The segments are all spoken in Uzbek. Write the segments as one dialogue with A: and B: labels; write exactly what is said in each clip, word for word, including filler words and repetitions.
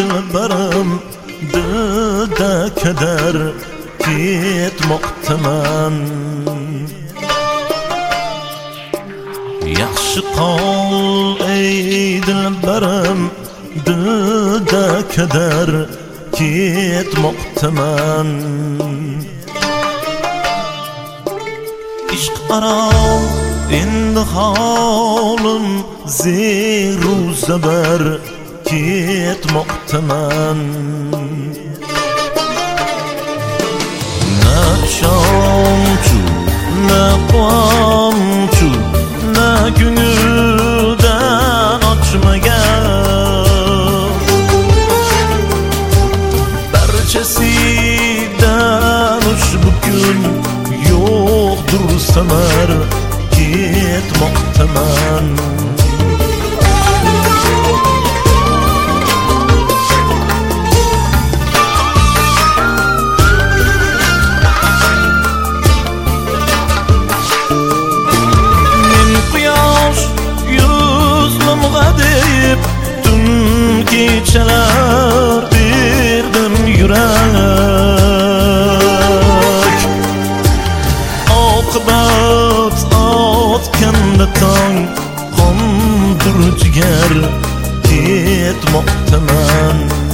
A: dilbarim dilda keder ketmoqtaman. Yaxshi qol ey dilbarim dilda keder ketmoqtaman. Ishq aro endi holim zeru zabar ketmoqtaman. Na shomchu na qomchu na ko'ngildan ochmagan, barchasidan ushbu kun yo'qdir samar ketmoqtaman. Men quyosh yuzlimga deb tun kechalar berdim yurak. Oqibat otganda tong qondir jigar ketmoqtaman.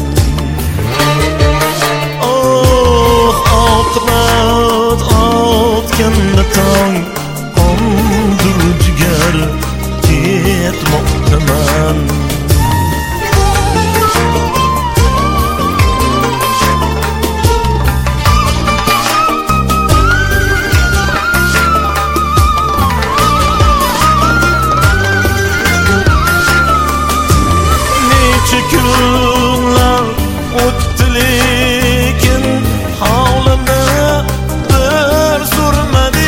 A: Oh, oqibat otganda tong qondir jigar ketmoqtaman. Kunlar o'tdi lekin holimni bir so'rmadi.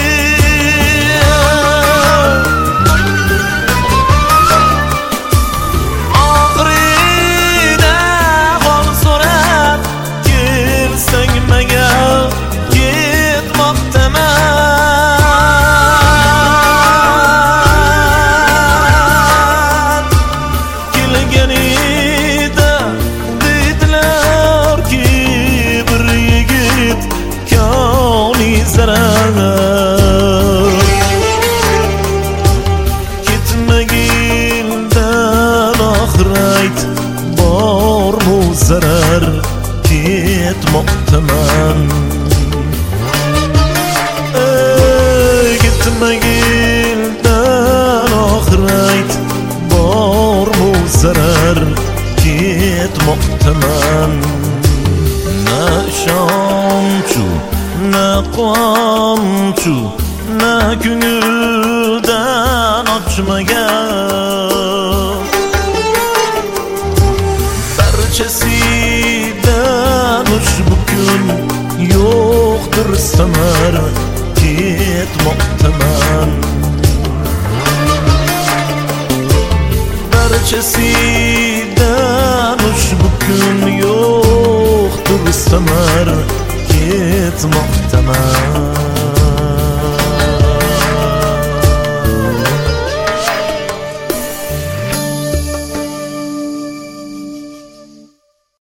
A: Oxirida hol so'rab kelsang menga ketmoqtaman. Kelgani ketmagildan oxirat bormu zarar ketmoqtaman. Ey ketmagildan oxirat bormu zarar ketmoqtaman. Na shomchu na qomchu na ko'ngildan ochmagan, barchasidan ushbu kun yo'qdir samar ketmoqtaman. Barchasidan ushbu kun yo'qdir samar ketmoqtaman.